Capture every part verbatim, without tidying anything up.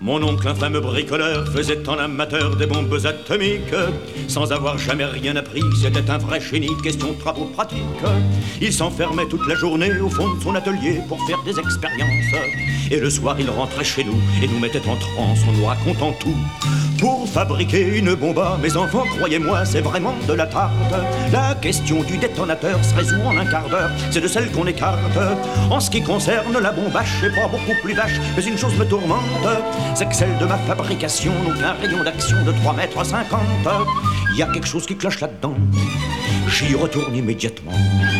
Mon oncle, infâme bricoleur, faisait en amateur des bombes atomiques. Sans avoir jamais rien appris, c'était un vrai génie, question de travaux pratiques. Il s'enfermait toute la journée au fond de son atelier pour faire des expériences. Et le soir, il rentrait chez nous et nous mettait en transe en nous racontant tout. Pour fabriquer une bombe, mes enfants, croyez-moi, c'est vraiment de la tarte. La question du détonateur se résout en un quart d'heure, c'est de celle qu'on écarte. En ce qui concerne la bombache, c'est pas beaucoup plus vache, mais une chose me tourmente, c'est que celle de ma fabrication n'a qu'un rayon d'action de trois mètres cinquante. Il y a quelque chose qui cloche là-dedans, j'y retourne immédiatement.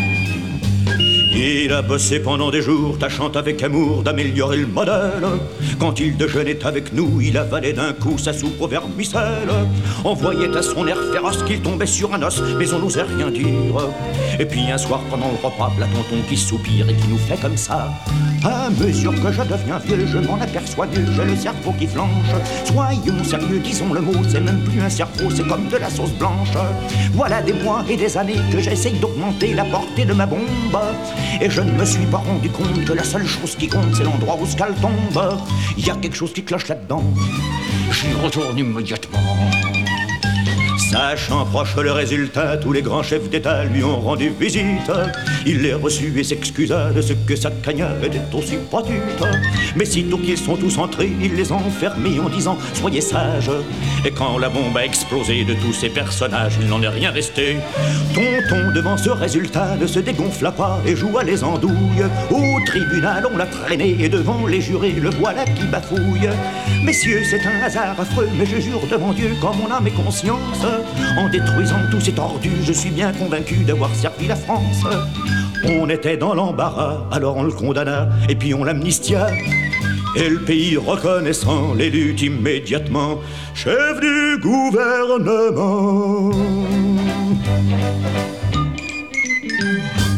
Il a bossé pendant des jours, tâchant avec amour d'améliorer le modèle. Quand il déjeunait avec nous, il avalait d'un coup sa soupe au vermicelle. On voyait à son air féroce qu'il tombait sur un os, mais on n'osait rien dire. Et puis un soir pendant le repas, la tonton qui soupire et qui nous fait comme ça. À mesure que je deviens vieux, je m'en aperçois mieux, j'ai le cerveau qui flanche. Soyons sérieux, disons le mot, c'est même plus un cerveau, c'est comme de la sauce blanche. Voilà des mois et des années que j'essaye d'augmenter la portée de ma bombe. Et je ne me suis pas rendu compte que la seule chose qui compte, c'est l'endroit où ce qu'elle tombe. Il y a quelque chose qui cloche là-dedans, j'y retourne immédiatement. Sachant proche le résultat, tous les grands chefs d'État lui ont rendu visite. Il les reçut et s'excusa de ce que sa cagnade était aussi petite. Mais sitôt qu'ils sont tous entrés, il les a enfermés en disant « Soyez sages ». Et quand la bombe a explosé de tous ces personnages, il n'en est rien resté. Tonton, devant ce résultat, ne se dégonfla pas et joua les andouilles. Au tribunal, on l'a traîné et devant les jurés, le voilà qui bafouille. Messieurs, c'est un hasard affreux, mais je jure devant Dieu, quand mon âme est conscience, en détruisant tous ces tordus, je suis bien convaincu d'avoir servi la France. On était dans l'embarras, alors on le condamna, et puis on l'amnistia. Et le pays reconnaissant l'élut immédiatement chef du gouvernement.